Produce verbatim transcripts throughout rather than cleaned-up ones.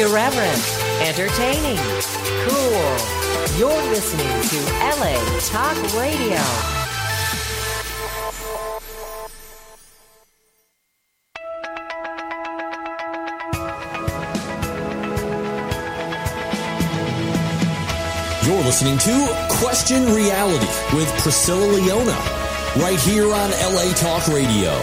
Irreverent, entertaining, cool. You're listening to L A Talk Radio. You're listening to Question Reality with Priscilla Leona, right here on L A Talk Radio.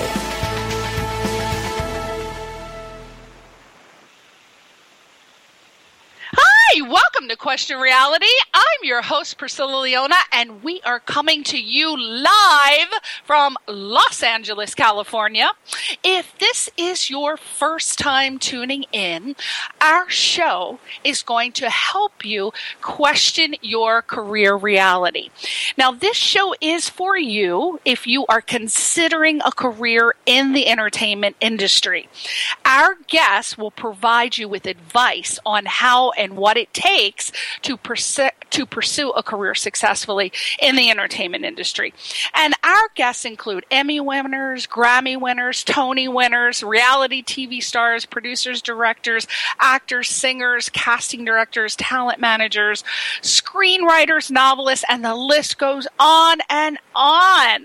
Hi, welcome to Question Reality. I'm your host, Priscilla Leona, and we are coming to you live from Los Angeles, California. If this is your first time tuning in, our show is going to help you question your career reality. Now, this show is for you if you are considering a career in the entertainment industry. Our guests will provide you with advice on how and what it takes to pursue to pursue a career successfully in the entertainment industry. And our guests include Emmy winners, Grammy winners, Tony winners, reality T V stars, producers, directors, actors, singers, casting directors, talent managers, screenwriters, novelists, and the list goes on and on.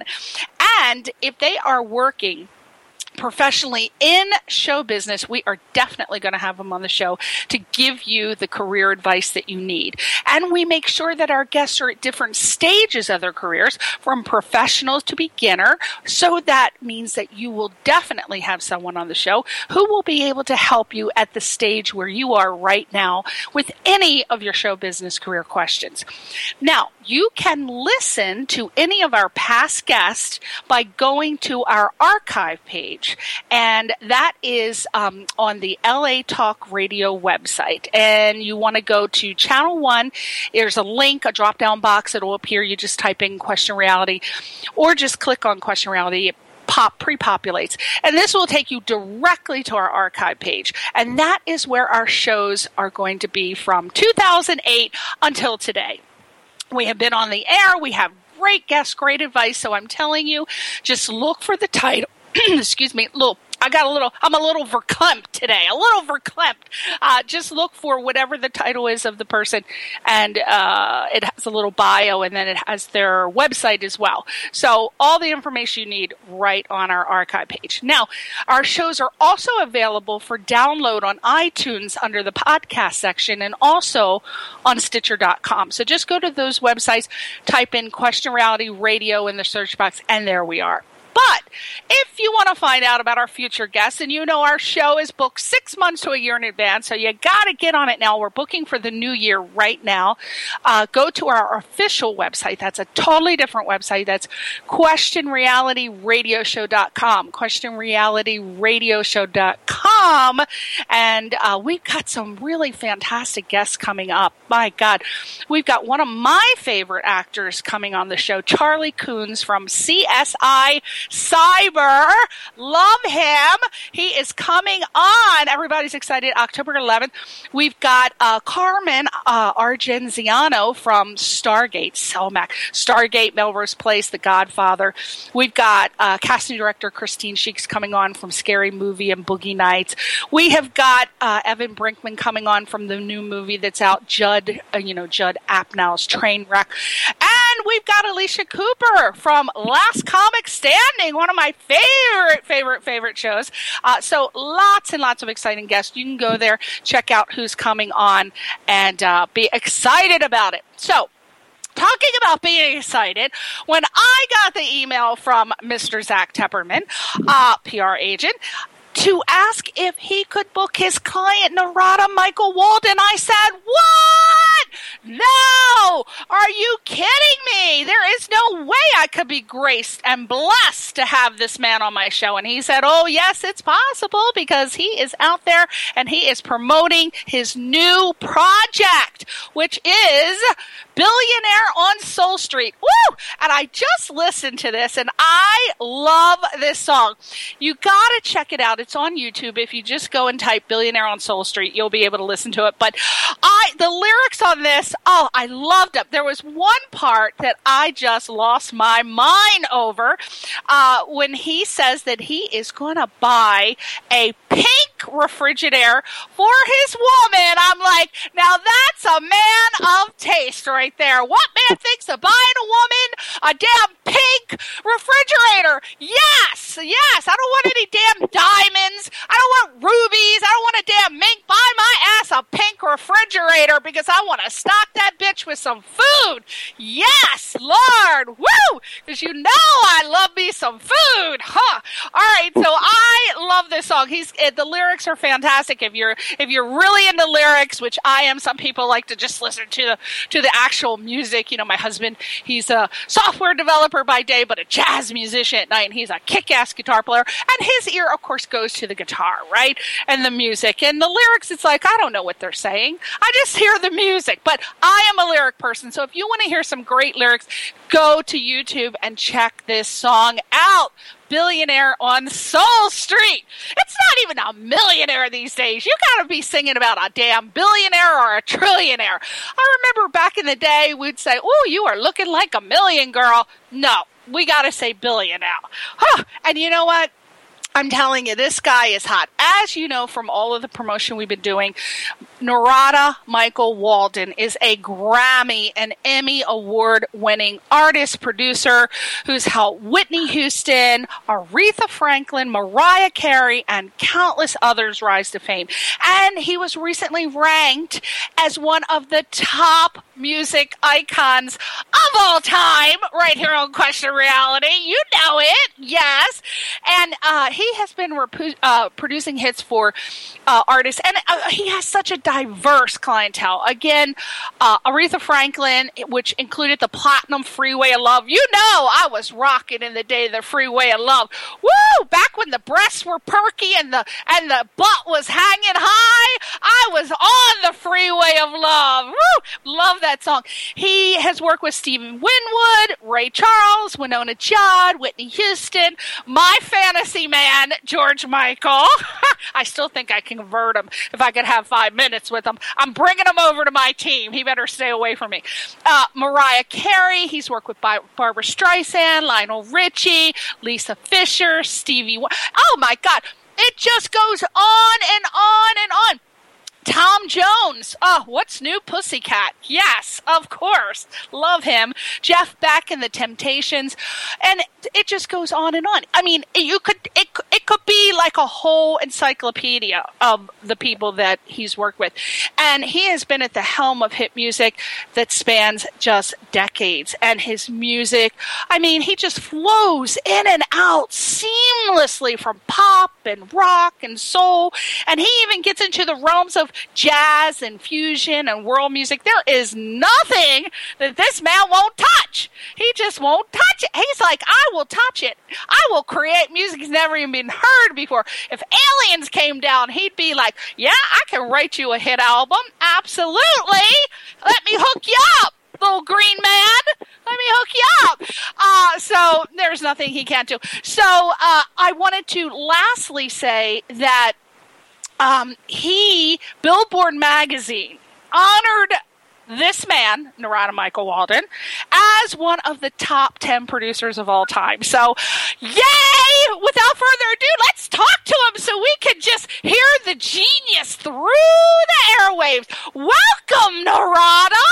And if they are working professionally in show business, we are definitely going to have them on the show to give you the career advice that you need. And we make sure that our guests are at different stages of their careers, from professional to beginner. So that means that you will definitely have someone on the show who will be able to help you at the stage where you are right now with any of your show business career questions. Now, you can listen to any of our past guests by going to our archive page. And that is um, on the L A Talk Radio website. And you want to go to Channel one. There's a link, a drop-down box that will appear. You just type in Question Reality or just click on Question Reality. It pop pre-populates. And this will take you directly to our archive page. And that is where our shows are going to be from two thousand eight until today. We have been on the air. We have great guests, great advice. So I'm telling you, just look for the title. Excuse me, little. I got a little, I'm a little verklempt today, a little verklempt. Uh, just look for whatever the title is of the person, and uh, it has a little bio, and then it has their website as well. So all the information you need right on our archive page. Now, our shows are also available for download on iTunes under the podcast section, and also on Stitcher dot com. So just go to those websites, type in Question Reality Radio in the search box, and there we are. But if you want to find out about our future guests, and you know our show is booked six months to a year in advance, so you got to get on it now. We're booking for the new year right now. Uh, go to our official website. That's a totally different website. That's Question Reality Radio Show dot com. Question Reality Radio Show dot com. And uh, we've got some really fantastic guests coming up. My God. We've got one of my favorite actors coming on the show, Charlie Coons from C S I Cyber. Love him. He is coming on. Everybody's excited. October eleventh. We've got uh, Carmen uh, Argenziano from Stargate, Selmac, Stargate, Melrose Place, The Godfather. We've got uh, casting director Christine Sheeks coming on from Scary Movie and Boogie Nights. We have got uh, Evan Brinkman coming on from the new movie that's out, Judd, uh, you know, Judd Apatow's Trainwreck. And we've got Alicia Cooper from Last Comic Standing, one of my favorite, favorite, favorite shows. Uh, so lots and lots of exciting guests. You can go there, check out who's coming on, and uh, be excited about it. So, talking about being excited, when I got the email from Mister Zach Tepperman, uh, P R agent, to ask if he could book his client, Narada Michael Walden, I said, what? No! Are you kidding me? There is no way I could be graced and blessed to have this man on my show. And he said, oh, yes, it's possible, because he is out there and he is promoting his new project, which is Billionaire on Soul Street. Woo! And I just listened to this, and I love this song. You got to check it out. It's on YouTube. If you just go and type Billionaire on Soul Street, you'll be able to listen to it. But I, the lyrics on this, oh, I loved it. There was one part that I just lost my mind over uh, when he says that he is going to buy a pink refrigerator for his woman. I'm like, now that's a man of taste right there. What man thinks of buying a woman a damn pink refrigerator? Yes, yes. I don't want any damn diamonds. I don't want rubies. I don't want a damn mink. Buy my ass a pink refrigerator because I want to stock that bitch with some food. Yes, Lord. Woo! Because you know I love me some food. Huh. All right, so I love this song. He's the lyrics are fantastic. If you're if you're really into lyrics, which I am, some people like to just listen to the to the actual music. You know, my husband, he's a software developer by day, but a jazz musician at night, and he's a kick-ass guitar player. And his ear, of course, goes to the guitar, right? And the music. And the lyrics, it's like, I don't know what they're saying. I just hear the music. But I am a lyric person, so if you want to hear some great lyrics, go to YouTube and check this song out. Billionaire on Soul Street. It's not even a millionaire these days. You gotta be singing about a damn billionaire or a trillionaire. I remember back in the day, we'd say, oh, you are looking like a million, girl. No, we gotta say billion now. Huh. And you know what? I'm telling you, this guy is hot. As you know from all of the promotion we've been doing, Narada Michael Walden is a Grammy and Emmy award-winning artist, producer who's helped Whitney Houston, Aretha Franklin, Mariah Carey, and countless others rise to fame. And he was recently ranked as one of the top music icons of all time right here on Question Reality. You know it, yes. And uh, he has been repu- uh, producing hits for uh, artists, and uh, he has such a diverse clientele. Again, uh, Aretha Franklin, which included the Platinum Freeway of Love. You know I was rocking in the day of the Freeway of Love. Woo! Back when the breasts were perky and the and the butt was hanging high, I was on the Freeway of Love. Woo! Love that song. He has worked with Stevie Winwood, Ray Charles, Winona Judd, Whitney Houston, my fantasy man, George Michael. I still think I can convert him if I could have five minutes with him. I'm bringing him over to my team. He better stay away from me. Uh, Mariah Carey. He's worked with Bar- Barbara Streisand, Lionel Richie, Lisa Fisher, Stevie Wonder. Oh, my God. It just goes on and on and on. Tom Jones. Oh, what's new, Pussycat? Yes, of course. Love him. Jeff Beck and the Temptations. And it just goes on and on. I mean, you could it, it could be like a whole encyclopedia of the people that he's worked with. And he has been at the helm of hit music that spans just decades. And his music, I mean, he just flows in and out seamlessly from pop and rock and soul. And he even gets into the realms of jazz and fusion and world music. There is nothing that this man won't touch. He just won't touch it. He's like, I will touch it. I will create music that's never even been heard before. If aliens came down, he'd be like, yeah, I can write you a hit album. Absolutely. Let me hook you up, little green man. Let me hook you up. Uh, so there's nothing he can't do. So uh, I wanted to lastly say that Um, he, Billboard magazine, honored this man, Narada Michael Walden, as one of the top ten producers of all time. So, yay! Without further ado, let's talk to him so we can just hear the genius through the airwaves. Welcome, Narada!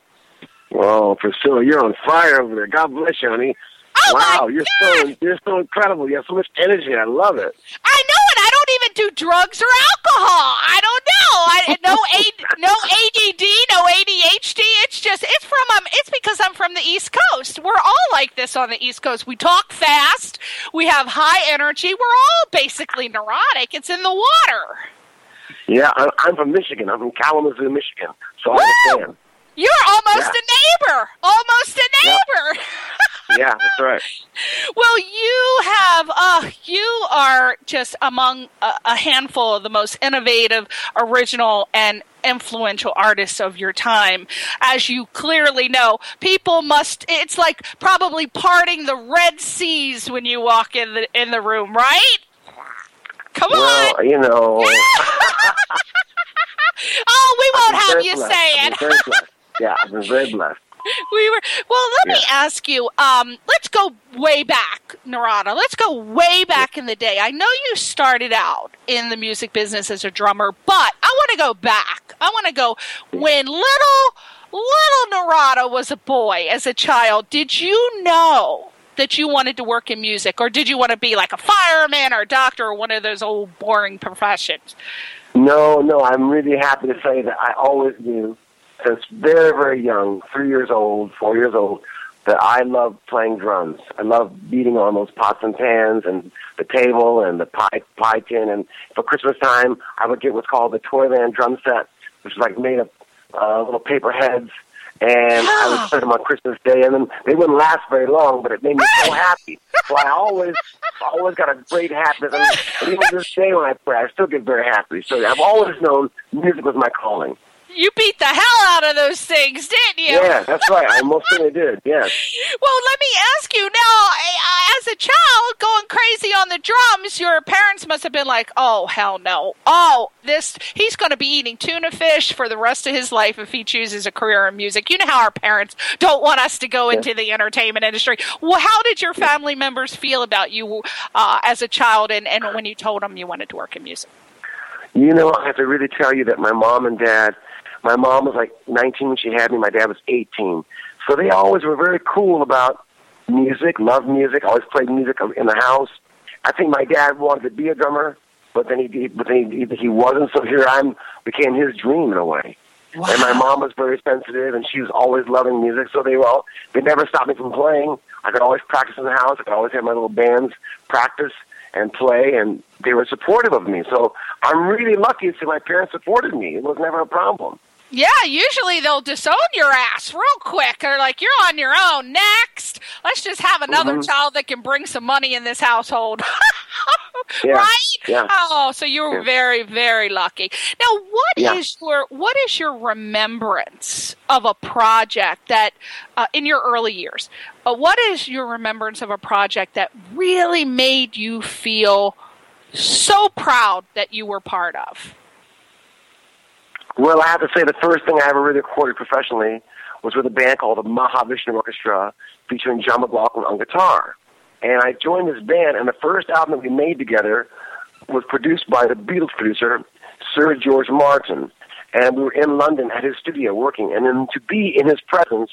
Well, Priscilla, you're on fire over there. God bless you, honey. Oh wow, my you're God. so you're so incredible. You have so much energy. I love it. I know it. I don't even do drugs or alcohol. I don't know. I no A, no A D D, no A D H D. It's just it's from um. It's because I'm from the East Coast. We're all like this on the East Coast. We talk fast. We have high energy. We're all basically neurotic. It's in the water. Yeah, I'm, I'm from Michigan. I'm from Kalamazoo, Michigan. So Woo! I understand. You're almost Yeah. a neighbor. Almost a neighbor. Yeah, that's right. Well, you have, uh, you are just among a, a handful of the most innovative, original, and influential artists of your time. As you clearly know, people must, it's like probably parting the Red Seas when you walk in the in the room, right? Come well, on. you know. Oh, we won't have you blessed. say I've it. been very blessed. Yeah, I've been very blessed. We were well. Let yeah. me ask you. Um, let's go way back, Narada. Let's go way back in the day. I know you started out in the music business as a drummer, but I want to go back. I want to go when little little Narada was a boy, as a child. Did you know that you wanted to work in music, or did you want to be like a fireman or a doctor or one of those old boring professions? No, no. I'm really happy to say that I always knew, since very, very young, three years old, four years old, that I love playing drums. I love beating on those pots and pans and the table and the pie, pie tin. And for Christmas time, I would get what's called the Toyland drum set, which is like made of uh, little paper heads. And I would play them on Christmas Day. And then they wouldn't last very long, but it made me so happy. So I always, always got a great happiness. And, and even to this day when I play, I still get very happy. So I've always known music was my calling. You beat the hell out of those things, didn't you? Yeah, that's right. I most certainly did, yes. Well, let me ask you now, as a child going crazy on the drums, your parents must have been like, oh, hell no. Oh, this he's going to be eating tuna fish for the rest of his life if he chooses a career in music. You know how our parents don't want us to go into yeah. the entertainment industry. Well, how did your family members feel about you uh, as a child and, and when you told them you wanted to work in music? You know, I have to really tell you that my mom and dad, my mom was like nineteen when she had me. My dad was eighteen. So they always were very cool about music, loved music, always played music in the house. I think my dad wanted to be a drummer, but then he but then he, he wasn't. So here I became his dream in a way. Wow. And my mom was very sensitive, and she was always loving music. So they were all, they never stopped me from playing. I could always practice in the house. I could always have my little bands practice and play, and they were supportive of me. So I'm really lucky to say my parents supported me. It was never a problem. Yeah, usually they'll disown your ass real quick. They're like, you're on your own. Next. Let's just have another mm-hmm. child that can bring some money in this household. yeah. Right? Yeah. Oh, so you were yeah. very, very lucky. Now, what yeah. is your what is your remembrance of a project that, uh, in your early years, uh, what is your remembrance of a project that really made you feel so proud that you were part of? Well, I have to say the first thing I ever really recorded professionally was with a band called the Mahavishnu Orchestra, featuring John McLaughlin on guitar. And I joined this band, and the first album that we made together was produced by the Beatles producer, Sir George Martin. And we were in London at his studio working. And then to be in his presence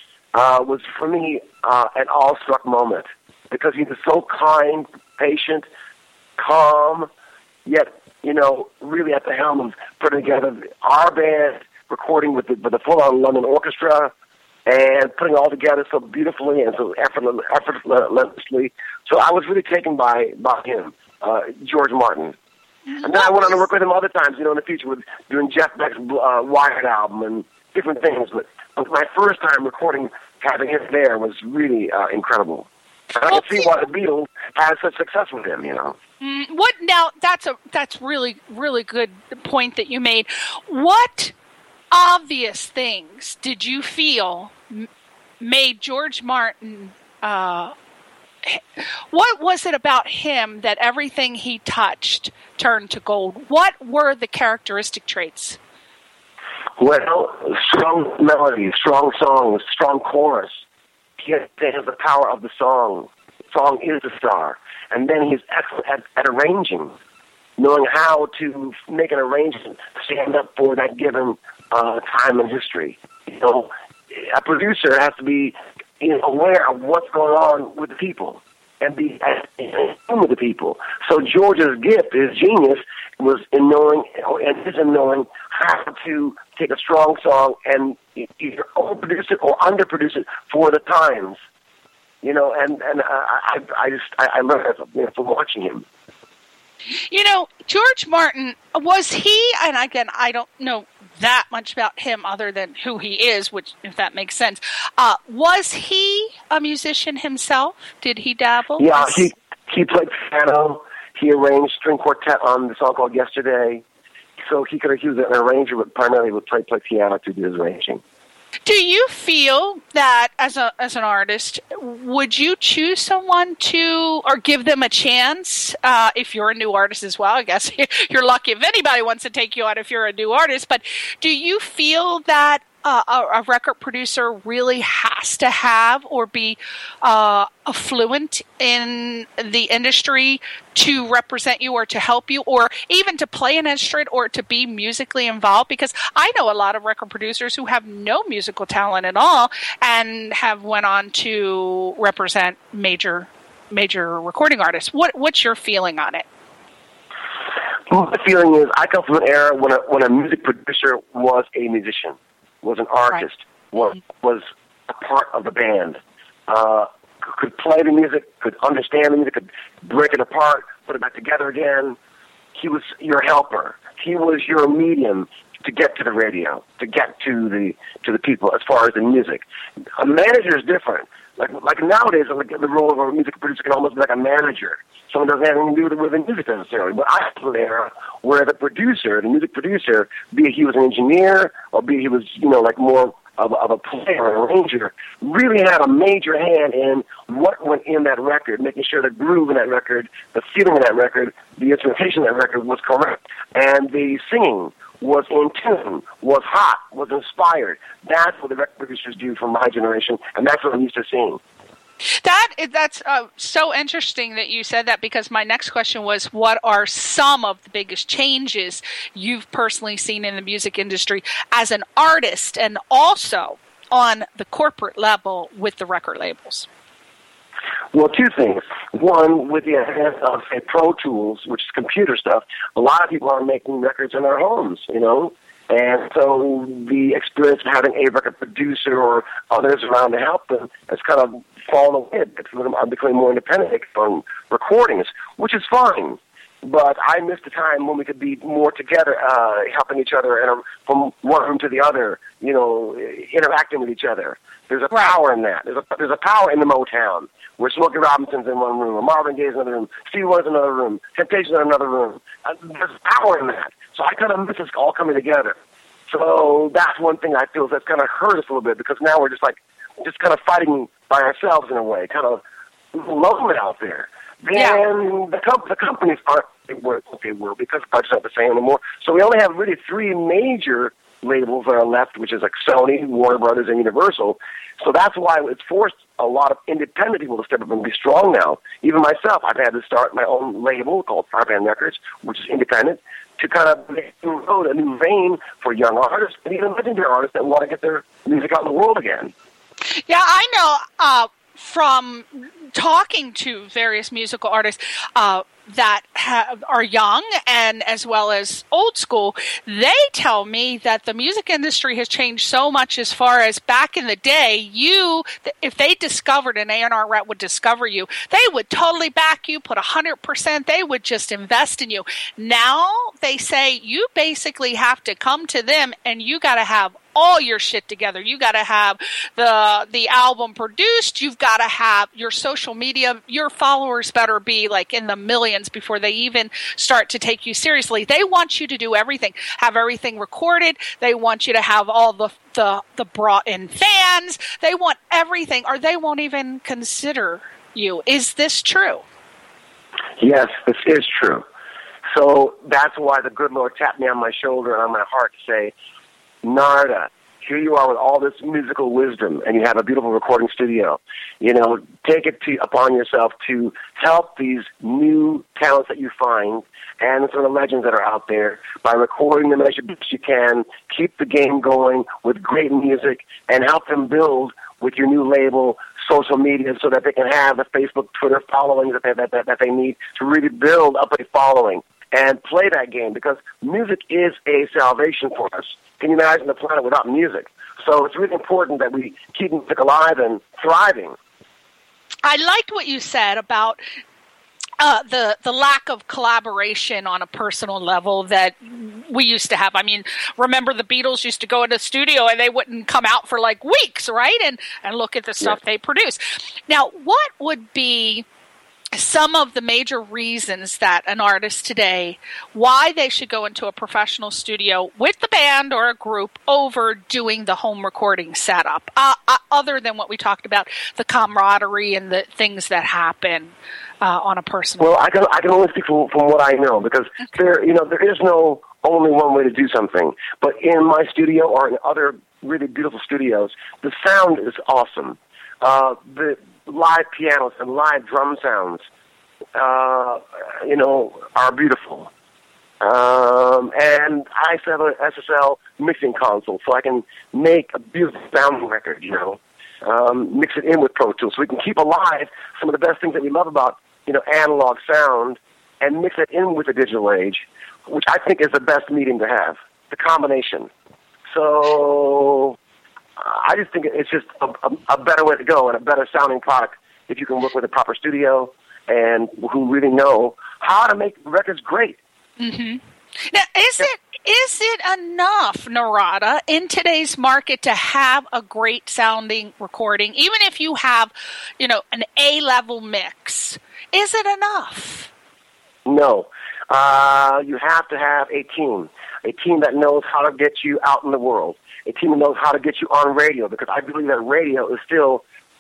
uh, was, for me, uh, an awestruck moment. Because he was so kind, patient, calm, yet you know, really at the helm of putting together our band, recording with the, with the full-on London orchestra, and putting it all together so beautifully and so effortless, effortlessly. So I was really taken by, by him, uh, George Martin. And then I went on to work with him other times, you know, in the future with doing Jeff Beck's uh, Wired album and different things. But, but my first time recording, having him there was really uh, incredible. And I can see why the Beatles had such success with him, you know. Mm, what now? That's a that's really really good point that you made. What obvious things did you feel m- made George Martin? Uh, what was it about him that everything he touched turned to gold? What were the characteristic traits? Well, strong melodies, strong songs, strong chorus. He has the power of the song. The song is the star. And then he's excellent at, at arranging, knowing how to make an arrangement stand up for that given uh, time in history. You know, a producer has to be you know, aware of what's going on with the people and be in tune with the people. So George's gift, his genius, was in knowing, and is in knowing how to take a strong song and either overproduce it or underproduce it for the times. You know, and and uh, I I just I, I learned that you know, from watching him. You know, George Martin, was he? And again, I don't know that much about him other than who he is, which, if that makes sense. Uh, was he a musician himself? Did he dabble? Yeah, he he played piano. He arranged string quartet on the song called Yesterday. So he could he was an arranger, but primarily would play play piano to do his arranging. Do you feel that as a as an artist, would you choose someone to or give them a chance uh, if you're a new artist as well? I guess you're lucky if anybody wants to take you on if you're a new artist. But do you feel that uh, a, a record producer really has to have or be uh, affluent in the industry to represent you or to help you or even to play an instrument or to be musically involved? Because I know a lot of record producers who have no musical talent at all and have went on to represent major major recording artists. What What's your feeling on it? Well, my feeling is I come from an era when a, when a music producer was a musician, was an artist, right. was, was a part of the band. Uh, could play the music, could understand the music, could break it apart, put it back together again. He was your helper. He was your medium to get to the radio, to get to the to the people as far as the music. A manager is different. Like like nowadays, like the role of a music producer can almost be like a manager. Someone doesn't have anything to do with the music necessarily. But I was an era where the producer, the music producer, be it he was an engineer or be it he was, you know, like more of, of a player, an arranger, really had a major hand in what went in that record, making sure the groove in that record, the feeling in that record, the instrumentation in that record was correct, and the singing was in tune, was hot, was inspired. That's what the record producers do from my generation, and that's what I'm used to seeing. That that's uh, so interesting that you said that, because my next question was, what are some of the biggest changes you've personally seen in the music industry as an artist and also on the corporate level with the record labels? Well, two things. One, with the advent of, say, Pro Tools, which is computer stuff, a lot of people are making records in their homes, you know? And so the experience of having a record producer or others around to help them has kind of fallen away. I'm becoming more independent from recordings, which is fine. But I miss the time when we could be more together, uh, helping each other and from one room to the other, you know, interacting with each other. There's a right. power in that. There's a, there's a power in the Motown, where Smokey Robinson's in one room, or Marvin Gaye's in another room, Stevie Wonder's in another room, Temptation's in another room. Uh, there's power in that. So I kind of miss us all coming together. So that's one thing I feel that's kind of hurt us a little bit, because now we're just like, just kind of fighting by ourselves in a way, kind of lonely out there. Then yeah. the, com- the companies aren't what they were, because the budget's not the same anymore. So we only have really three major labels that are left, which is like Sony, Warner Brothers, and Universal. So that's why it's forced a lot of independent people to step up and be strong now. Even myself, I've had to start my own label called Firepan Records, which is independent, to kind of make a new road, a new vein for young artists and even legendary artists that want to get their music out in the world again. Yeah, I know uh, from talking to various musical artists uh, that have, are young and as well as old school, they tell me that the music industry has changed so much as far as back in the day, you, if they discovered an A and R rep would discover you, they would totally back you, put one hundred percent, they would just invest in you. Now they say you basically have to come to them and you got to have all your shit together. You got to have the the album produced. You've got to have your social media. Your followers better be like in the millions before they even start to take you seriously. They want you to do everything, have everything recorded. They want you to have all the the, the brought in fans. They want everything, or they won't even consider you. Is this true? Yes, this is true. So that's why the good Lord tapped me on my shoulder and on my heart to say, Narda, here you are with all this musical wisdom, and you have a beautiful recording studio. You know, take it to, upon yourself to help these new talents that you find and some of the legends that are out there by recording them as best you can, keep the game going with great music, and help them build with your new label, social media, so that they can have the Facebook, Twitter following that they, that, that, that they need to really build up a following and play that game, because music is a salvation for us. Can you imagine the planet without music? So it's really important that we keep music alive and thriving. I liked what you said about uh, the the lack of collaboration on a personal level that we used to have. I mean, remember the Beatles used to go into the studio and they wouldn't come out for like weeks, right? And and look at the stuff yeah. they produce. Now, what would be some of the major reasons that an artist today, why they should go into a professional studio with the band or a group over doing the home recording setup, uh, uh, other than what we talked about, the camaraderie and the things that happen uh, on a personal Well, I can I can only speak from, from what I know, because okay. there you know there is no only one way to do something. But in my studio or in other really beautiful studios, the sound is awesome. Uh, the live pianos and live drum sounds, uh, you know, are beautiful. Um, and I have an S S L mixing console, so I can make a beautiful sound record, you know, um, mix it in with Pro Tools, so we can keep alive some of the best things that we love about, you know, analog sound, and mix it in with the digital age, which I think is the best medium to have, the combination. So I just think it's just a, a, a better way to go and a better sounding product if you can work with a proper studio and who really know how to make records great. Mm-hmm. Now, is it is it enough, Narada, in today's market to have a great sounding recording, even if you have, you know, an A-level mix? Is it enough? No. Uh, you have to have a team, a team that knows how to get you out in the world. A team that knows how to get you on radio, because I believe that radio is still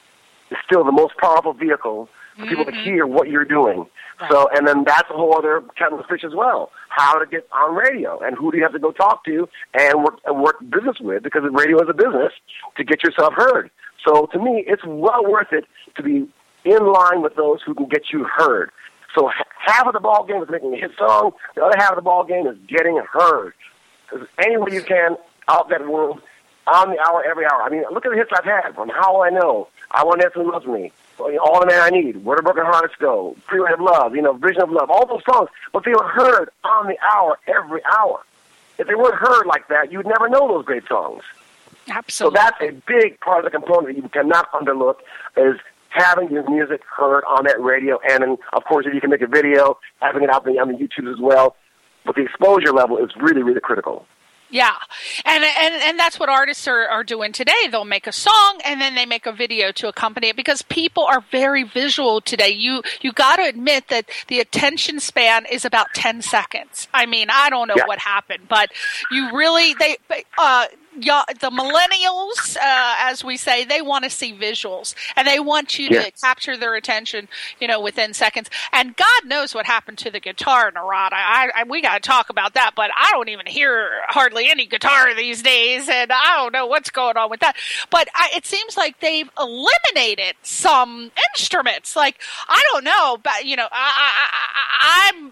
is still the most powerful vehicle for mm-hmm. people to hear what you're doing. Right. So, and then that's a whole other kettle of fish as well. How to get on radio, and who do you have to go talk to and work and work business with, because radio is a business, to get yourself heard. So, to me, it's well worth it to be in line with those who can get you heard. So, half of the ball game is making a hit song. The other half of the ball game is getting heard. Because any way you can out that world, on the hour, every hour. I mean, look at the hits I've had, from How Will I Know, I Want to Dance Who Loves Me, All the Man I Need, Where the Broken Hearts Go, Freeway of Love, you know, Vision of Love, all those songs, but they were heard on the hour, every hour. If they weren't heard like that, you'd never know those great songs. Absolutely. So that's a big part of the component that you cannot underlook, is having your music heard on that radio, and then, of course, if you can make a video, having it out on the YouTube as well. But the exposure level is really, really critical. Yeah, and and and that's what artists are, are doing today. They'll make a song and then they make a video to accompany it, because people are very visual today. You you got to admit that the attention span is about ten seconds. I mean, I don't know yeah. what happened, but you really they uh, yeah, the millennials, uh, as we say, they want to see visuals, and they want you yeah. to capture their attention, you know, within seconds. And God knows what happened to the guitar, Narada. I, I we got to talk about that, but I don't even hear hardly any guitar these days, and I don't know what's going on with that. But I, it seems like they've eliminated some instruments. Like, I don't know, but you know, I, I, I, I'm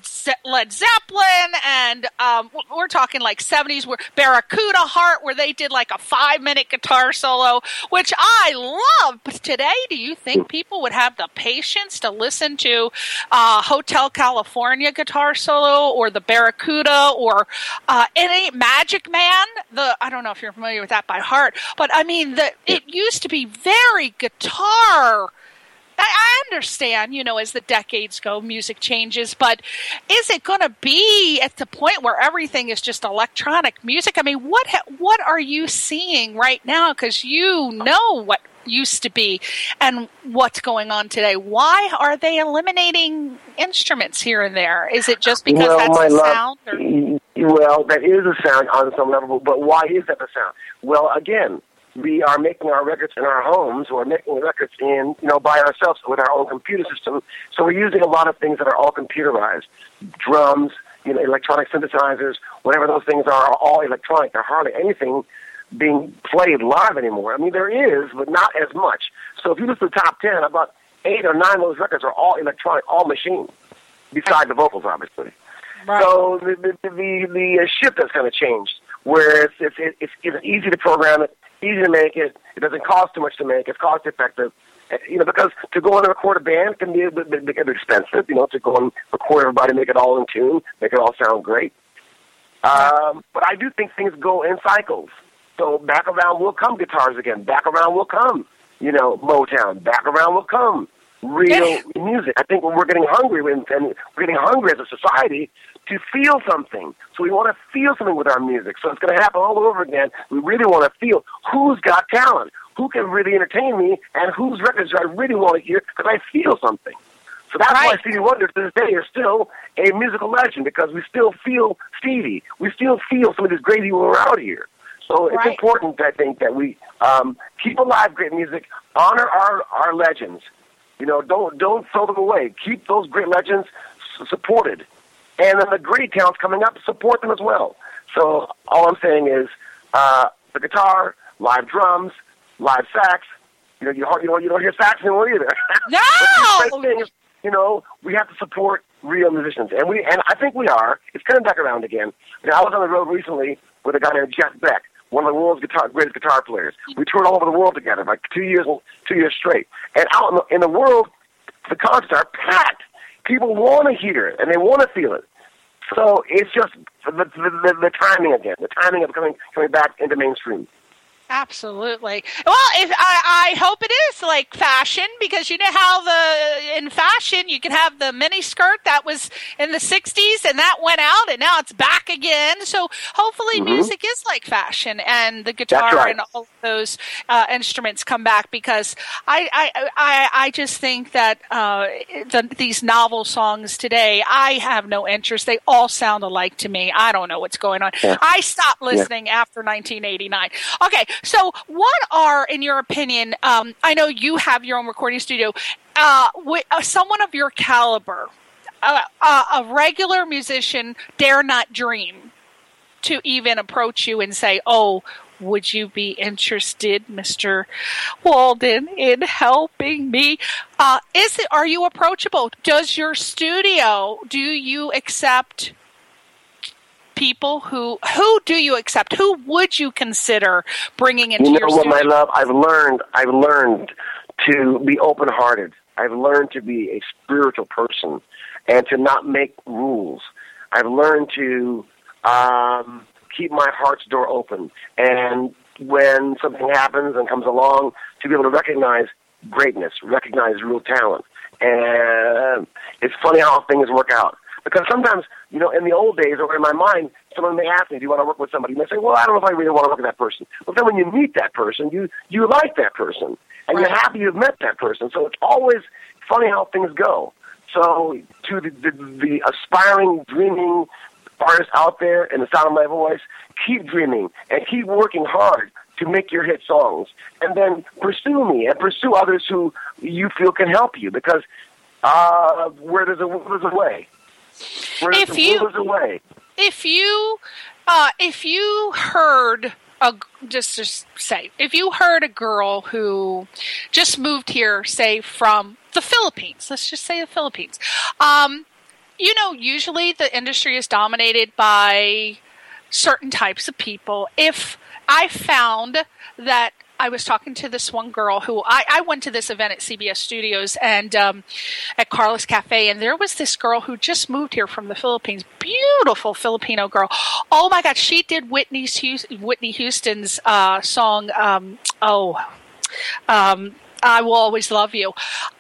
Led Zeppelin, and um, we're talking like seventies, where Barracuda Heart, where they did like a five-minute guitar solo, which I love. But today, do you think people would have the patience to listen to uh, Hotel California guitar solo, or the Barracuda, or uh, any Magic Man? The I don't know if you're familiar with that by heart, but I mean, the, it used to be very guitar. I understand, you know, as the decades go, music changes, but is it going to be at the point where everything is just electronic music? I mean, what ha- what are you seeing right now? Because you know what used to be and what's going on today. Why are they eliminating instruments here and there? Is it just because well, that's my the love, sound? Or? Well, that is a sound on some level, but why is that the sound? Well, again, we are making our records in our homes, or making the records in, you know, by ourselves with our own computer system. So we're using a lot of things that are all computerized. Drums, you know, electronic synthesizers, whatever those things are, are all electronic. There's hardly anything being played live anymore. I mean, there is, but not as much. So if you listen to the top ten, about eight or nine of those records are all electronic, all machine, besides the vocals, obviously. Right. So the the, the, the shift has kind of changed, where it's, it's, it's, it's easy to program it, easy to make it. It doesn't cost too much to make. It's cost effective. You know, because to go and record a band can be a bit, bit, bit expensive. You know, to go and record everybody, make it all in tune, make it all sound great. Um, but I do think things go in cycles. So back around will come guitars again. Back around will come, you know, Motown. Back around will come real music. I think we're getting hungry, and we're getting hungry as a society to feel something. So we want to feel something with our music. So it's going to happen all over again. We really want to feel who's got talent, who can really entertain me, and whose records I really want to hear because I feel something. So that's right. why Stevie Wonder to this day is still a musical legend, because we still feel Stevie. We still feel some of these great people around here. So it's right. important, I think, that we um, keep alive great music, honor our, our legends. You know, don't don't throw them away. Keep those great legends s- supported. And then the great talents coming up, support them as well. So all I'm saying is uh, the guitar, live drums, live sax. You know, you, you, don't, you don't hear sax anymore either. No! The thing is, you know, we have to support real musicians. And we, and I think we are. It's coming back around again. You know, I was on the road recently with a guy named Jeff Beck, one of the world's guitar, greatest guitar players. We toured all over the world together, like two years, two years straight. And out in the, in the world, the concerts are packed. People want to hear it, and they want to feel it. So it's just the, the, the, the timing again, the timing of coming coming back into mainstream. Absolutely. Well, if I, I hope it is like fashion, because you know how the in fashion you can have the mini skirt that was in the sixties and that went out and now it's back again. So hopefully mm-hmm. music is like fashion, and the guitar right. and all of those uh, instruments come back, because I I, I, I just think that uh, the, these novel songs today, I have no interest. They all sound alike to me. I don't know what's going on. Yeah. I stopped listening yeah. after nineteen eighty-nine. Okay. So what are, in your opinion, um, I know you have your own recording studio, uh, with, uh, someone of your caliber, uh, uh, a regular musician dare not dream to even approach you and say, oh, would you be interested, Mister Walden, in helping me? Uh, is it, are you approachable? Does your studio, do you accept people who who do you accept? Who would you consider bringing into you know your what, studio? My love, I've learned. I've learned to be open-hearted. I've learned to be a spiritual person and to not make rules. I've learned to um, keep my heart's door open, and when something happens and comes along, to be able to recognize greatness, recognize real talent. And it's funny how things work out. Because sometimes, you know, in the old days, or in my mind, someone may ask me, do you want to work with somebody? And I say, well, I don't know if I really want to work with that person. But then when you meet that person, you, you like that person. And right. you're happy you've met that person. So it's always funny how things go. So to the, the, the aspiring, dreaming artists out there in the sound of my voice, keep dreaming and keep working hard to make your hit songs. And then pursue me and pursue others who you feel can help you. Because uh, where there's a will, there's a way. Where if the you, will is a way. If you, uh, if you heard a, just to say, if you heard a girl who just moved here, say from the Philippines, let's just say the Philippines, um, you know, usually the industry is dominated by certain types of people. If I found that I was talking to this one girl who I, I went to this event at C B S Studios and um, at Carlos Cafe, and there was this girl who just moved here from the Philippines. Beautiful Filipino girl. Oh my God, she did Whitney's Whitney Houston's uh, song. Um, oh. Um, I Will Always Love You.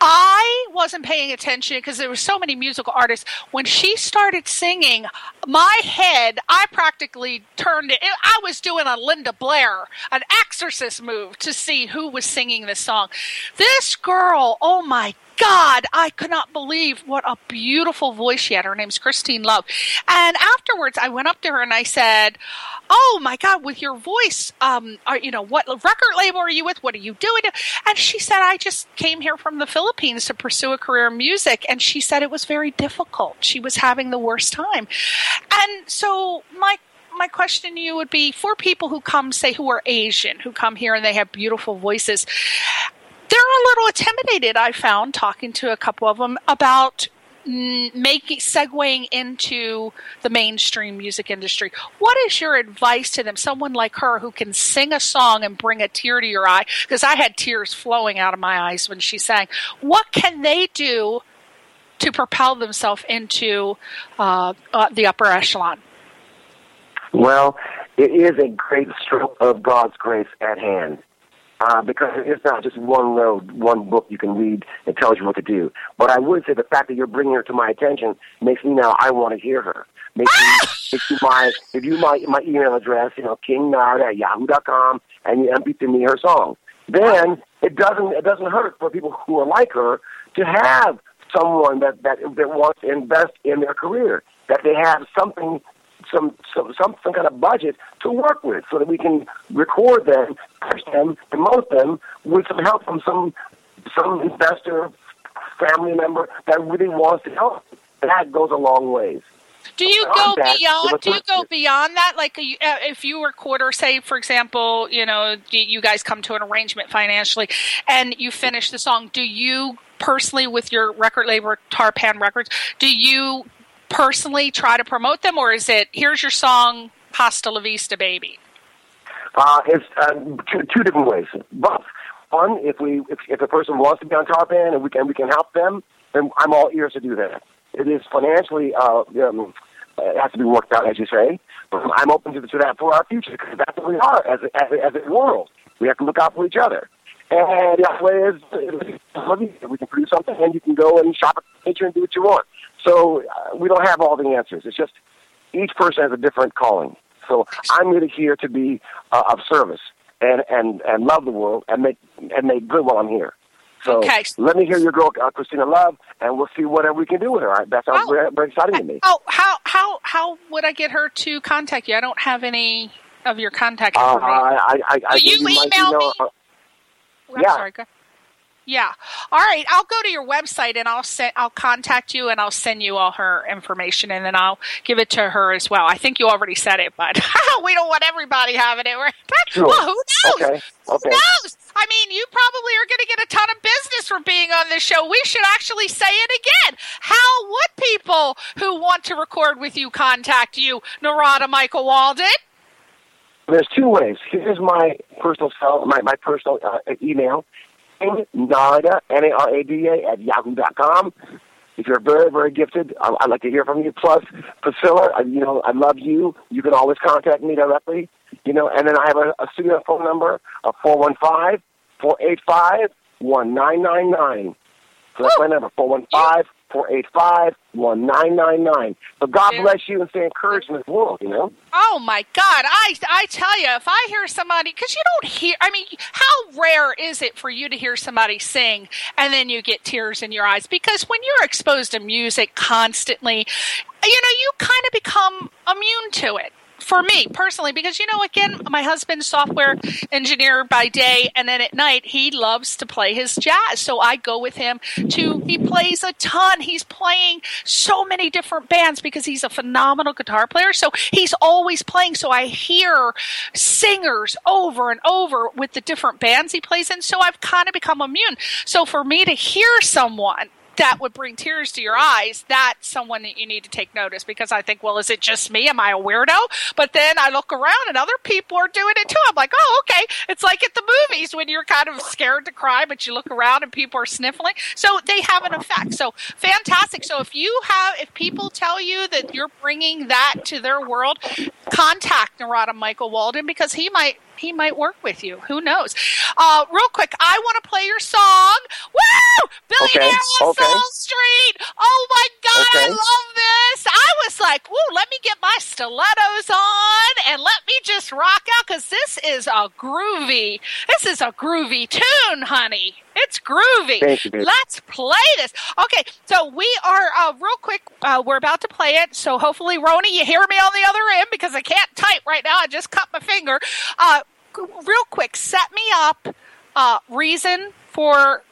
I wasn't paying attention because there were so many musical artists. When she started singing, my head, I practically turned it. I was doing a Linda Blair, an exorcist move to see who was singing this song. This girl, oh my God, I could not believe what a beautiful voice she had. Her name's Christine Love. And afterwards, I went up to her and I said, oh my God, with your voice, um, are, you know, what record label are you with? What are you doing? And she said, I just came here from the Philippines to pursue a career in music. And she said it was very difficult. She was having the worst time. And so my my question to you would be, for people who come, say, who are Asian, who come here and they have beautiful voices, they're a little intimidated, I found, talking to a couple of them about making segueing into the mainstream music industry. What is your advice to them? Someone like her who can sing a song and bring a tear to your eye, because I had tears flowing out of my eyes when she sang. What can they do to propel themselves into uh, uh, the upper echelon? Well, it is a great stroke of God's grace at hand. uh, because it's not just one road, one book you can read that tells you what to do. But I would say the fact that you're bringing her to my attention makes me now, I want to hear her. Makes me, makes you my, if you my, my email address, you know, king nard at yahoo dot com, and you M P to me her song. Then it doesn't, it doesn't hurt for people who are like her to have someone that, that, that wants to invest in their career, that they have something, some, some, some, some kind of budget to work with so that we can record them, push them, promote them with some help from some, some investor, family member that really wants to help. That goes a long ways. Do you go beyond? Do you go beyond that? Like, if you record, or say, for example, you know, you guys come to an arrangement financially, and you finish the song. Do you personally, with your record label, Tarpan Records, do you personally try to promote them, or is it here's your song, hasta la vista, baby? Uh, it's uh, two, two different ways. Both. One, if we if, if a person wants to be on Tarpan and we can we can help them, then I'm all ears to do that. It is financially, uh, um, it has to be worked out, as you say. But I'm open to, to that for our future, because that's what we are as a, as, a, as a world. We have to look out for each other. And the other way is, we can produce something, and you can go and shop at the nature and do what you want. So uh, we don't have all the answers. It's just each person has a different calling. So I'm really here to be uh, of service and, and, and love the world and make and make good while I'm here. So okay. Let me hear your girl, uh, Christina Love, and we'll see whatever we can do with her. That sounds oh, very, very exciting to me. Oh, how how how would I get her to contact you? I don't have any of your contact information. Uh, I, I, I you, you email email, me? Uh, I'm yeah. sorry, go Yeah. All right. I'll go to your website and I'll send, I'll contact you and I'll send you all her information, and then I'll give it to her as well. I think you already said it, but we don't want everybody having it. Right? Sure. Well, who knows? Okay. Okay. Who knows? I mean, you probably are going to get a ton of business from being on this show. We should actually say it again. How would people who want to record with you contact you, Narada Michael Walden? There's two ways. Here's my personal cell, my, my personal uh, email. Narada, N A R A D A, at yahoo dot com. If you're very, very gifted, I, I'd like to hear from you. Plus, Priscilla, I, you know, I love you. You can always contact me directly. You know, and then I have a, a studio phone number of four one five, four eight five, one nine nine nine. So that's my number, four one five, four eight five, one nine nine nine. So God bless you and stay encouraged in this world, you know? Oh, my God. I I tell you, if I hear somebody, because you don't hear, I mean, how rare is it for you to hear somebody sing and then you get tears in your eyes? Because when you're exposed to music constantly, you know, you kind of become immune to it. For me, personally, because, you know, again, my husband's software engineer by day, and then at night, he loves to play his jazz. So I go with him to, he plays a ton. He's playing so many different bands because he's a phenomenal guitar player. So he's always playing. So I hear singers over and over with the different bands he plays in. So I've kind of become immune. So for me to hear someone that would bring tears to your eyes, that's someone that you need to take notice, because I think, well, is it just me? Am I a weirdo? But then I look around and other people are doing it too. I'm like, oh, okay. It's like at the movies when you're kind of scared to cry, but you look around and people are sniffling. So they have an effect. So fantastic. So if you have, if people tell you that you're bringing that to their world, contact Narada Michael Walden, because he might, he might work with you. Who knows? Uh, real quick, I want to play your song. Woo! Billionaire okay. on okay. Soul Street. Oh, my God, okay. I love this. I was like, woo, let me get my stilettos on and let me just rock out, because this is a groovy, this is a groovy tune, honey. It's groovy. Thank you, Let's play this. Okay, so we are, uh, real quick, uh, we're about to play it. So hopefully, Roni, you hear me on the other end, because I can't type right now. I just cut my finger. Uh, real quick, set me up uh, reason for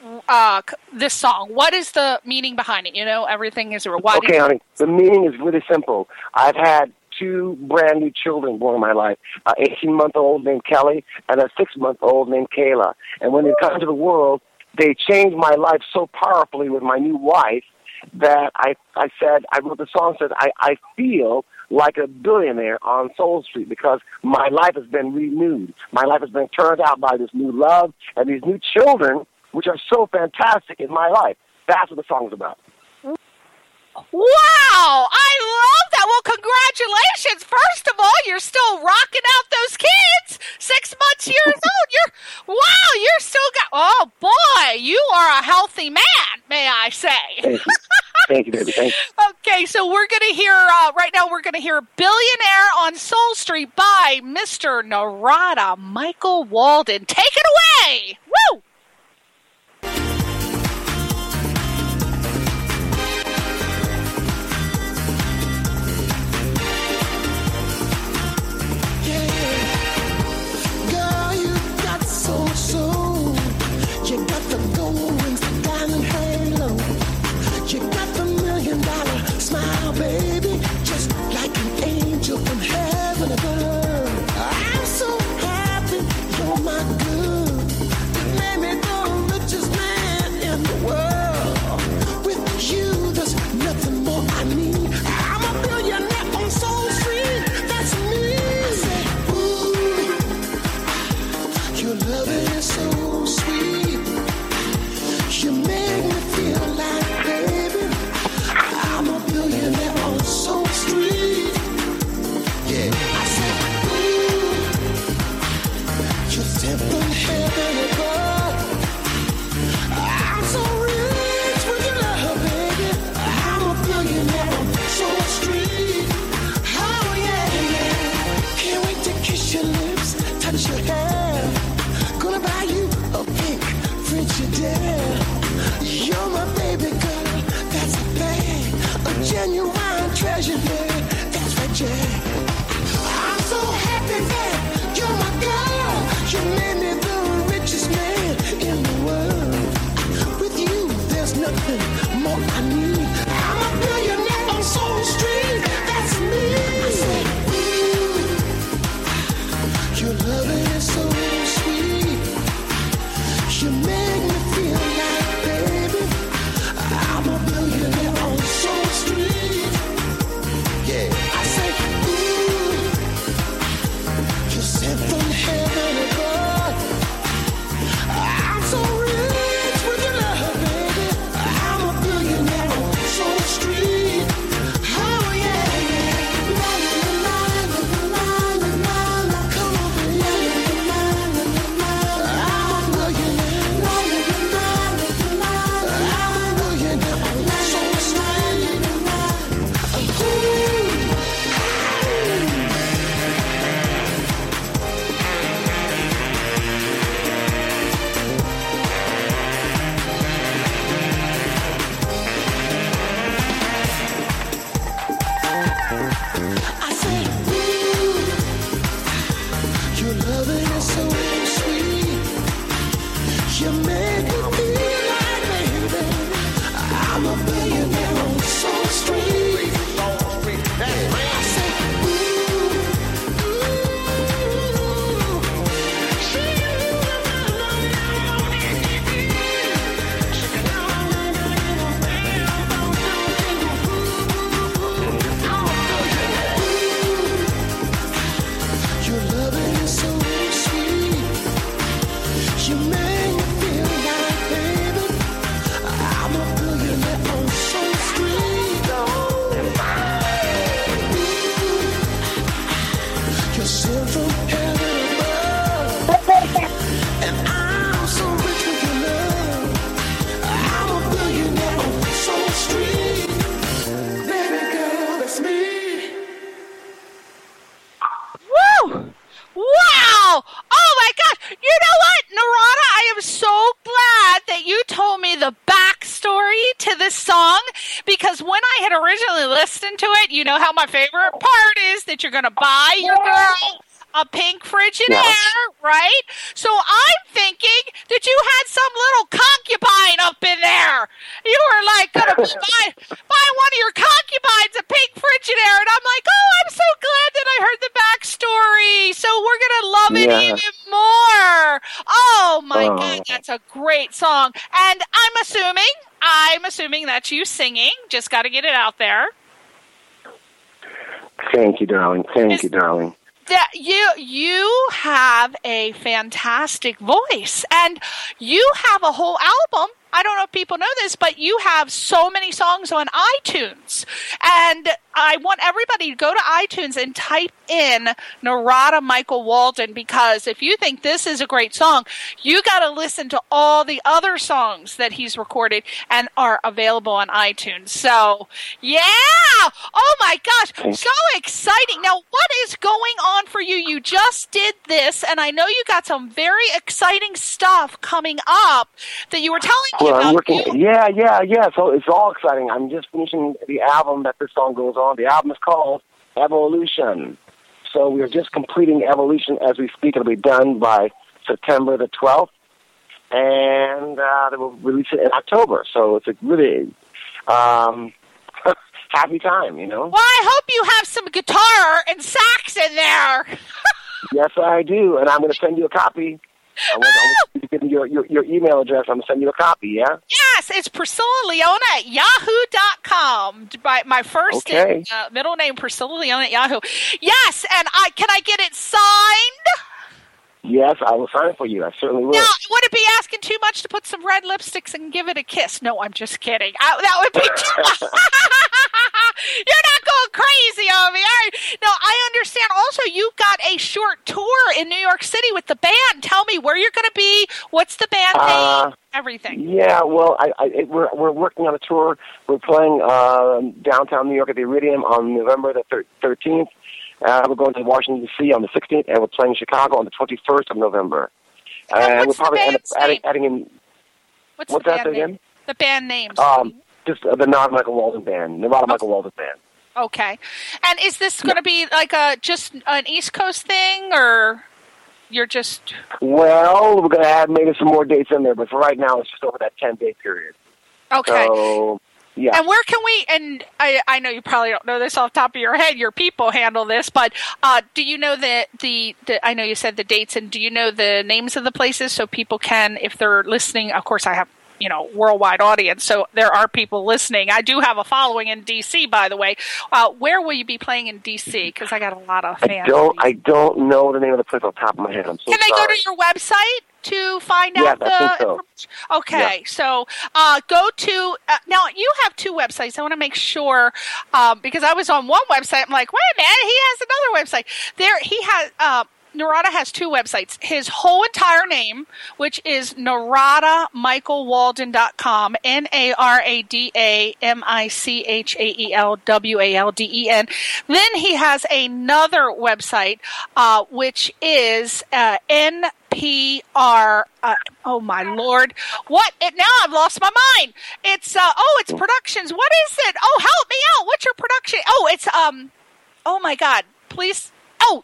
uh, this song. What is the meaning behind it? You know, everything is... Why okay, you- honey, the meaning is really simple. I've had two brand new children born in my life, an eighteen-month-old named Kelly and a six-month-old named Kayla. And when they come into the world, they changed my life so powerfully with my new wife that I, I said, I wrote the song, said, I, I feel like a billionaire on Soul Street, because my life has been renewed. My life has been turned out by this new love and these new children, which are so fantastic in my life. That's what the song's about. Wow! I love that. Well, congratulations. First of all, you're still rocking out those kids. Six months, years old. You're, wow, you're still got, oh boy, you are a healthy man, may I say. Thank you. Thank you, baby. Thank you. Okay, so we're going to hear, uh, right now we're going to hear Billionaire on Soul Street by Mister Narada, Michael Walden. Take it away. Woo! Smile, baby, just like an angel from heaven above. I'm so happy you're my good. You made me the richest man in the world. With you, there's nothing more I need. I'm a billionaire on Soul Street. That's me. I say, ooh, your loving is so sweet. You make me feel like, baby, I'm a billionaire on Soul Street. Yeah, I said, ooh, you're sent from heaven above. I'm so rich with your love, baby. I'm a billionaire on Soul Street. Oh yeah, yeah. Can't wait to kiss your lips, touch your hair. Gonna buy you a pink Frigidaire. You're my baby girl, that's a thing. A genuine treasure, babe, that's right, yeah. I'm so happy that you're my girl. You made me the richest man in the world. With you, there's nothing more I need. I'm a billionaire on Soul Street, that's me. I said, ooh, your loving is so sweet. You make me feel like, baby, I'm a billionaire on Soul Street. Yeah, I say, ooh, you're sent from heaven above. I'm so rich with your love, baby. I'm a billionaire on Soul Street. Oh yeah, yeah. La la la la la la la. Come on, baby. La la la la la. I'm a billionaire. La la la la la la. I'm a billionaire on Soul Street. Ooh. I say, ooh, your loving is so sweet. You make me feel like, baby, I'm a billionaire on Soul Street. I say, ooh, your loving is so sweet. You make me feel like, baby, I'm a billionaire on Soul Street. You're sent from heaven above, and I'm so rich with your love. I'm a billionaire on Soul Street. Baby girl, that's me. Woo! Wow! Oh my God! You know what, Narada? I am so glad that you told me the backstory to this song, because when I had originally listened to it, you know how my favorite part is that you're going to buy your girl a pink Frigidaire, Yeah. right? So I'm thinking that you had some little concubine up in there. You were like going to buy, buy one of your concubines a pink Frigidaire, and I'm like, oh, I'm so glad that I heard the backstory. So we're going to love it Yeah. even more. Oh my Oh. God, that's a great song. And I'm assuming, I'm assuming that's you singing. Just got to get it out there. Thank you, darling. Thank Is- you, darling. That you you have a fantastic voice, and you have a whole album. I don't know if people know this, but you have so many songs on iTunes, and I want everybody to go to iTunes and type in Narada Michael Walden, because if you think this is a great song, you got to listen to all the other songs that he's recorded and are available on iTunes. So, yeah! Oh my gosh, so exciting. Now, what is going on for you? You just did this, and I know you got some very exciting stuff coming up that you were telling me Well, about. I'm working. You- Yeah, yeah, yeah. So it's all exciting. I'm just finishing the album that this song goes on. The album is called Evolution. So we're just completing Evolution as we speak. It'll be done by September the twelfth, and uh, they will release it in October. So it's a really um, happy time, you know. Well, I hope you have some guitar and sax in there. Yes, I do, and I'm going to send you a copy. I want, I want you to give me your, your, your email address. I'm going to send you a copy, yeah? Yes, it's Priscilla Leona at yahoo dot com. My, my first Okay. and, uh, middle name, Priscilla Leona at Yahoo. Yes, and I can I get it signed? Yes, I will sign it for you. I certainly will. Now, would it be asking too much to put some red lipsticks and give it a kiss? No, I'm just kidding. I, that would be too You're not going crazy on me, are you? No, I understand. Also, you've got a short tour in New York City with the band. Tell me where you're going to be. What's the band Uh, name? Everything. Yeah, well, I, I, it, we're we're working on a tour. We're playing uh, downtown New York at the Iridium on November the thirteenth. Uh, we're going to Washington, D C on the sixteenth, and we're playing Chicago on the twenty-first of November. And And we'll what's the probably end up band's adding, name? adding in, What's, what's the that band again? name? The band names. Um, just uh, the Narada Michael Walden Band, Narada Michael Walden Band. Okay. And is this going to be like a just an East Coast thing, or you're just... Well, we're going to add maybe some more dates in there, but for right now, it's just over that ten-day period. Okay. So, yeah. And where can we, and I, I know you probably don't know this off the top of your head, your people handle this, but uh, do you know the, the, the, I know you said the dates, and do you know the names of the places so people can, if they're listening, of course I have, you know, worldwide audience, so there are people listening. I do have a following in D C, by the way. Uh, where will you be playing in D C? Because I got a lot of fans. I don't, I don't know the name of the place off the top of my head. I'm so Can I sorry. go to your website to find Yes, out the I think so. information? Okay, so uh, go to uh, now. You have two websites. I want to make sure um, because I was on one website. I'm like, wait a minute, he has another website. There, he has. Uh, Narada has two websites. His whole entire name, which is narada michael walden dot com, N A R A D A M I C H A E L W A L D E N. Then he has another website, uh, which is uh, N P R. Uh, oh my Lord! What? It, now I've lost my mind. It's uh, oh, it's productions. What is it? Oh, help me out. What's your production? Oh, it's um. Oh my God! Please. Oh,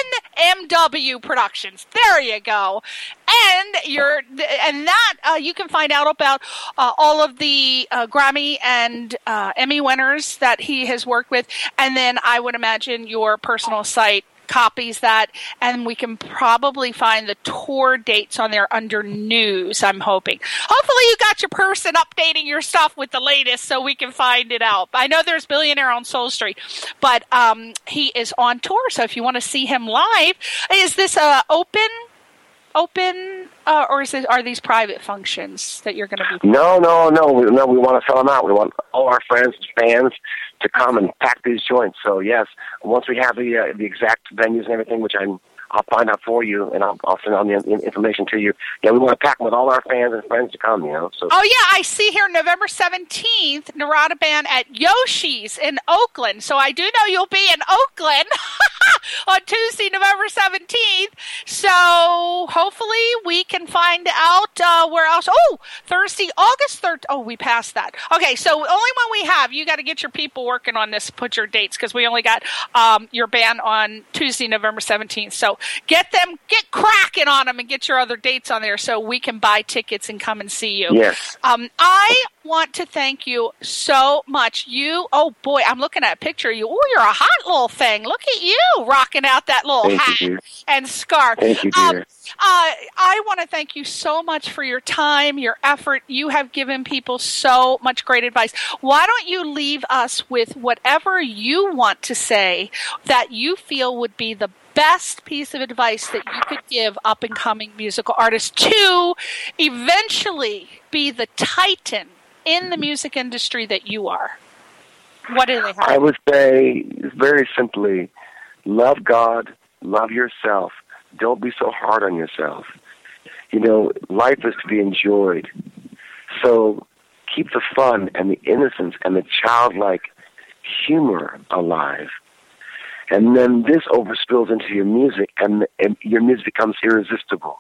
N M W Productions. There you go. And you're, and that uh, you can find out about uh, all of the uh, Grammy and uh, Emmy winners that he has worked with. And then I would imagine your personal site copies that, and we can probably find the tour dates on there under news, I'm hoping. Hopefully you got your person updating your stuff with the latest so we can find it out. I know there's Billionaire on Soul Street, but um, he is on tour, so if you want to see him live, is this uh, open, open, uh, or is this, are these private functions that you're going to be? No, no, no, we, no. We want to sell them out. We want all our friends and fans to come and pack these joints. So yes, once we have the uh, the exact venues and everything, which I'm, I'll find out for you, and I'll, I'll send on the information to you. Yeah, we want to pack them with all our fans and friends to come. You know. So. Oh yeah, I see here November seventeenth, Narada Band at Yoshi's in Oakland. So I do know you'll be in Oakland on Tuesday, November seventeenth. So hopefully we can find out uh, where else. Oh, Thursday, August third. Oh, we passed that. Okay, so only one we have. You got to get your people working on this. Put your dates because we only got um, your band on Tuesday, November seventeenth. So get them, get cracking on them, and get your other dates on there so we can buy tickets and come and see you. Yes. Um, I want to thank you so much. You, oh boy, I'm looking at a picture of you. Oh, you're a hot little thing. Look at you rocking out that little Thank hat you, dear. and scarf. Thank you, dear. Um, uh, I want to thank you so much for your time, your effort. You have given people so much great advice. Why don't you leave us with whatever you want to say that you feel would be the best piece of advice that you could give up-and-coming musical artists to eventually be the titan in the music industry that you are? What do they have? I would say very simply, love God, love yourself. Don't be so hard on yourself. You know, life is to be enjoyed. So keep the fun and the innocence and the childlike humor alive. And then this overspills into your music, and, and your music becomes irresistible.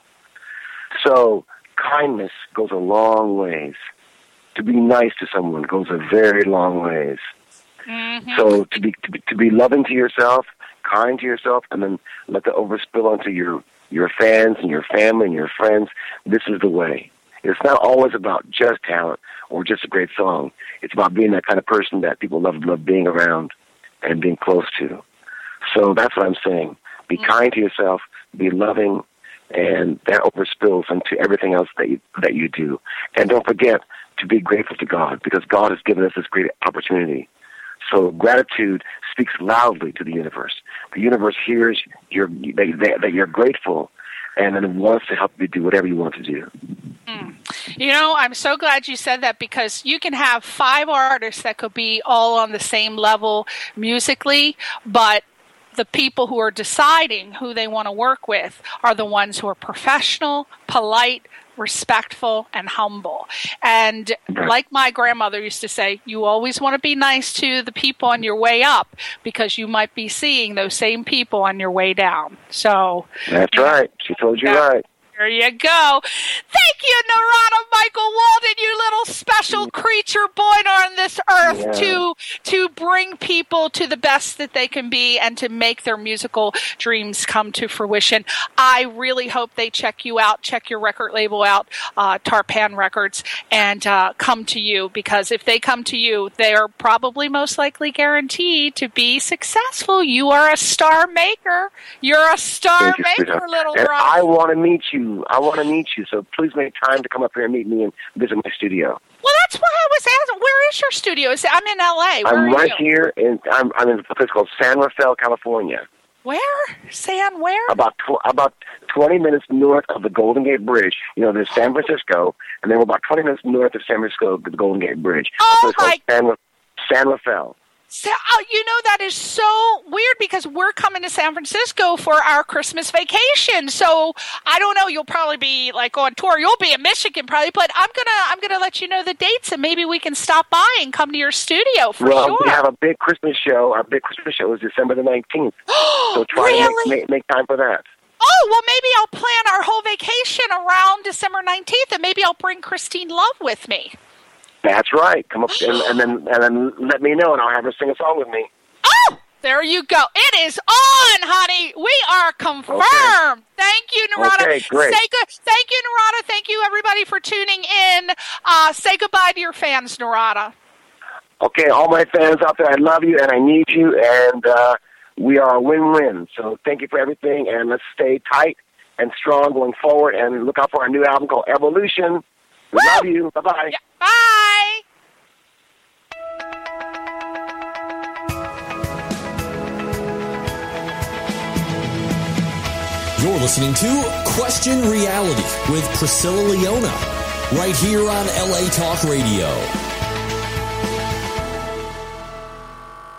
So kindness goes a long ways. To be nice to someone goes a very long ways. Mm-hmm. So to be, to be to be loving to yourself, kind to yourself, and then let that overspill onto your your fans and your family and your friends. This is the way. It's not always about just talent or just a great song. It's about being that kind of person that people love love being around and being close to. So that's what I'm saying. Be mm-hmm. kind to yourself. Be loving, and that overspills into everything else that you, that you do. And don't forget to be grateful to God, because God has given us this great opportunity. So gratitude speaks loudly to the universe. The universe hears your, that, that you're grateful, and then wants to help you do whatever you want to do. Mm. You know, I'm so glad you said that, because you can have five artists that could be all on the same level musically, but the people who are deciding who they want to work with are the ones who are professional, polite, respectful, and humble. And like my grandmother used to say, you always want to be nice to the people on your way up, because you might be seeing those same people on your way down. So that's right. She told you yeah. right. There you go. Thank you, Narada Michael Walden, you little special creature born on this earth yeah. to to bring people to the best that they can be and to make their musical dreams come to fruition. I really hope they check you out, check your record label out, uh, Tarpan Records, and uh, come to you, because if they come to you, they are probably most likely guaranteed to be successful. You are a star maker. You're a star you, maker, sweetheart. little and brother. I want to meet you. I want to meet you, so please make time to come up here and meet me and visit my studio. Well, that's why I was asking. Where is your studio? Is it, I'm in L A. Where I'm are right you? here in I'm, I'm in a place called San Rafael, California. Where? San where? About tw- about twenty minutes north of the Golden Gate Bridge. You know, there's San Francisco, and then we're about twenty minutes north of San Francisco, the Golden Gate Bridge. Oh, my! San, Ra- San Rafael. So, oh, you know, that is so weird, because we're coming to San Francisco for our Christmas vacation. So I don't know. You'll probably be like on tour. You'll be in Michigan probably, but I'm gonna I'm gonna let you know the dates, and maybe we can stop by and come to your studio for well, sure. We have a big Christmas show. Our big Christmas show is December the nineteenth. So try really? to make, make, make time for that. Oh, well, maybe I'll plan our whole vacation around December nineteenth, and maybe I'll bring Christine Love with me. That's right. Come up and, and then and then let me know, and I'll have her sing a song with me. Oh, there you go. It is on, honey. We are confirmed. Okay. Thank you, Narada. Okay, great. Say good. Thank you, Narada. Thank you, everybody, for tuning in. Uh, say goodbye to your fans, Narada. Okay, all my fans out there, I love you and I need you, and uh, we are a win-win. So thank you for everything, and let's stay tight and strong going forward, and look out for our new album called Evolution. We Woo! love you. Bye-bye. Yeah, bye. You're listening to Question Reality with Priscilla Leona, right here on L A Talk Radio.